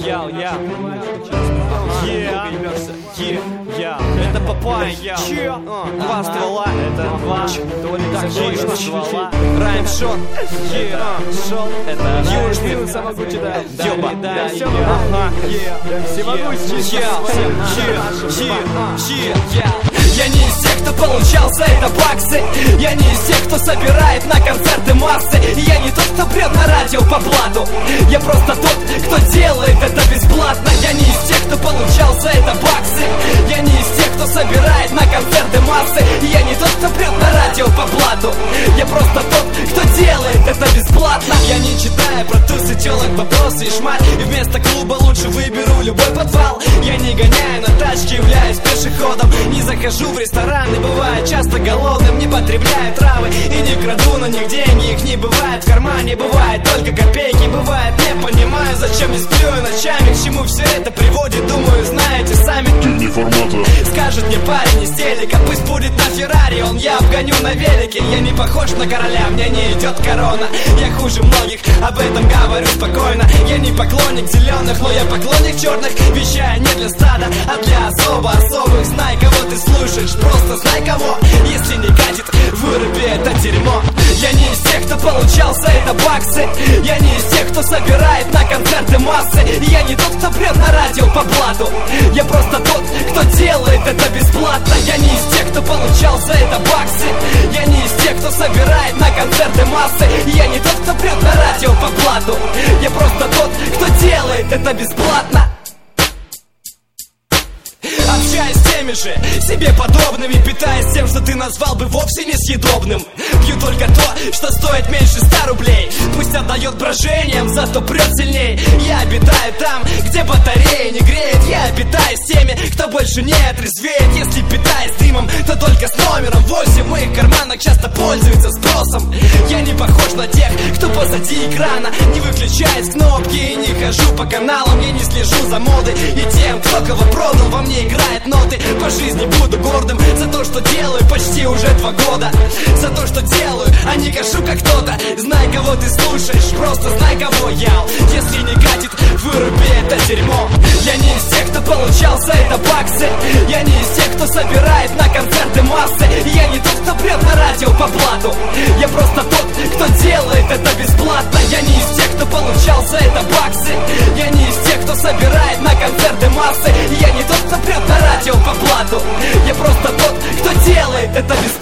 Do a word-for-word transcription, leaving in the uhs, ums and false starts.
Яу, яу. Это Папай, че? Два ствола, это два. Закончно ствола. Раймшот, шот, это Южный самогучий, да. Ёба, Да, все ага. всемогущий. Я не из тех, кто получал за это баксы. Я не из тех, кто собирает на концерты массы. Я не тот, кто прет на радио по блату. Я просто тот, кто делает это бесплатно. Я не из тех, кто получал за это баксы. Я не из тех, кто собирает на концерты массы. Я не тот, кто прет на радио по блату. Я просто тот, кто делает это бесплатно. Я не читаю про тусы, телок, вопросы и шмаль. И вместо клуба лучше выберу любой подвал. Я не гоняю на тачке, являюсь пешеходом. Не захожу в рестораны, бывает часто голодным. Не потребляю травы и не краду на них деньги. Их не бывает в кармане, бывает только копейки. Бывает, не понимаю, зачем не сплю я ночами. К чему все это приводит, думаю, знаете сами. Скажет мне парень из телека, пусть будет на Феррари, он я обгоню на велике. Я не похож на короля, мне не идет корона. Я хуже многих, об этом говорю спокойно. Я не поклонник зеленых, но я поклонник черных. Вещаю не для стада, а для особо особых. Знай, кого ты слушаешь, просто знай кого. Если не катит, выруби это дерьмо. Я не из тех, кто получал за это баксы. Я не из тех, кто собирает на концерты массы. Я не тот, кто прет на радио по блату. Я просто тот, кто делает это бесплатно. Я не из тех, кто получал за это баксы. Я не из тех, кто собирает на концерты массы. Я не тот, кто прет на радио по блату. Я просто тот, кто делает это бесплатно. Общаюсь с теми же, себе подобными. Питаясь тем, что ты назвал бы вовсе несъедобным. Пью только то, что стоит меньше ста рублей. Пусть отдает брожением, зато прет сильней. Я обитаю там, где батарея не греет. Я обитаю с теми, кто больше не отрезвеет. Если питаюсь дымом, то только с номером восемь. В моих карманах часто пользуются спросом. Я не похож на тех, кто позади экрана. Не выключает кнопки и не хожу по каналам. Я не слежу за модой и тем, кто кого продал. Во мне играет ноты, по жизни буду гордым за то, что делаю почти уже два года. За то, что делаю, а не кашу как кто-то. Знай, кого ты слушаешь, просто знай, кого я. Если не катит, выруби это дерьмо. Я не из тех, кто получал за это баксы. Я не из тех, кто собирает на концерты массы. Я не тот, кто прет на радио по блату. Я просто тот, кто делает это бесплатно. Я не из тех, кто получал за это баксы. Я не из тех, кто собирает на концерты массы. Я не тот, кто прет на радио по блату. Я просто тот, кто делает это бесплатно.